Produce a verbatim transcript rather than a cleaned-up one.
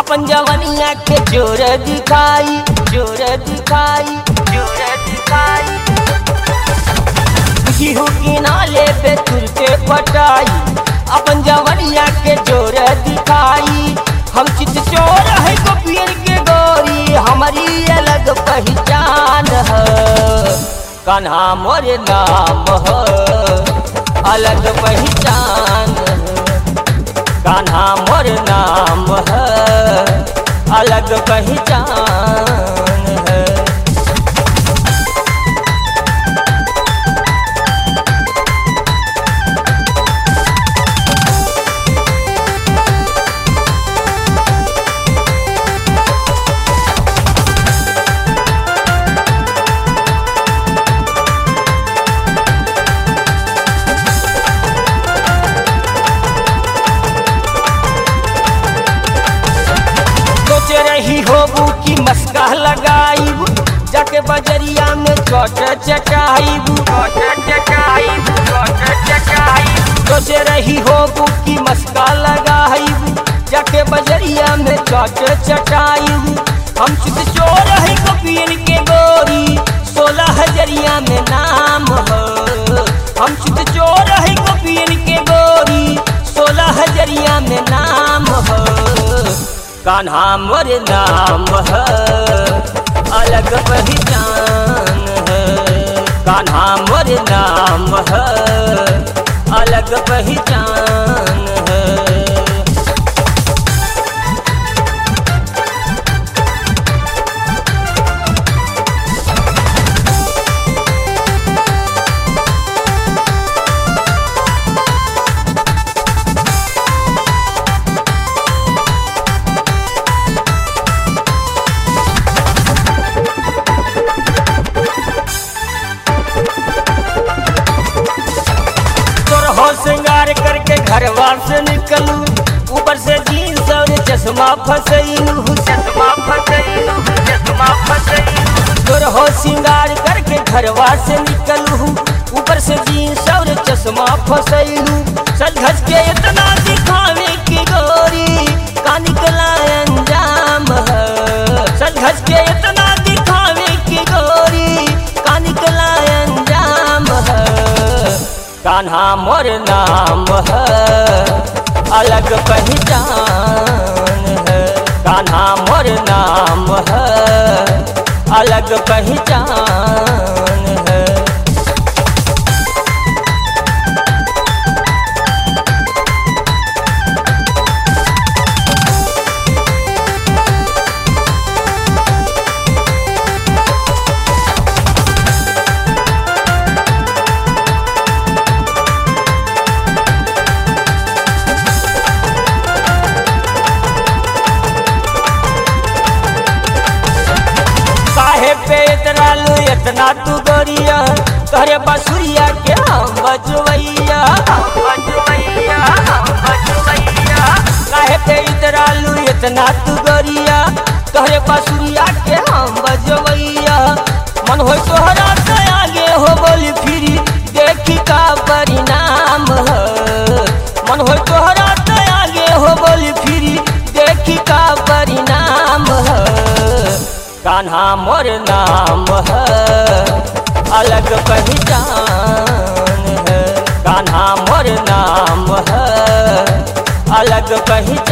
अपन जवनिया के जोर दिखाई, जोर दिखाई, जोर दिखाई। गेहूं के नाले पे तुर के पटाई, अपन जवनिया के जोर दिखाई। हम चित चोर है गोपियन के गोरी, हमारी अलग पहचान है। कान्हा मोर नाम है, अलग पहचान है। कान्हा मोर नाम है, अलग पहचान है। रही होबू की मस्का लगाईबू, जाके बजरिया में चोट चटाईबू, चोट चटाईबू, चोट चटाईबू। सोचे रही होबू की मस्का लगाईबू, जाके बजरिया में चोट चटाईबू। हम चित चोर है गोपियन के गोरी, सोलह हजरिया में नाम हो। हम चित चोर है गोपियन के गोरी, सोलह हजरिया में नाम हो। कान्हा मोर नाम है, अलग पहचान है। कान्हा मोर नाम है, अलग पहचान है। श्रृंगार करके घरवा से निकलू, ऊपर से जीन्स और चश्मा फसैलू, चश्मा फसैलू, चश्मा फसैलू। तोर हो श्रृंगार करके घरवा से निकलू, ऊपर से जीन्स और चश्मा फसैलू। सज धज के इतना दिखावे की गोरी, का निकला अंजाम है। सज धज के इतना दिखावे की गोरी, का निकला अंजाम है। कान्हा मोर नाम है, अलग पहचान है। कान्हा मोर नाम है, अलग पहचान है। इतना तू गोरिया, तोहरे बांसुरिया के हम बजवैया, हम बजवैया, हम बजवैया। काहे पे इतरालू इतना तू गोरिया, तोहरे बांसुरिया के हम बजवैया। मन हो तोहरा से आगे हो बोली फिरी, देखी का परिणाम है। मन हो तोहरा से आगे हो बोली फिरी, देखी का परिणाम है। कान्हा मोर नाम है, अलग पहचान है। कान्हा मोर नाम है, अलग पहचान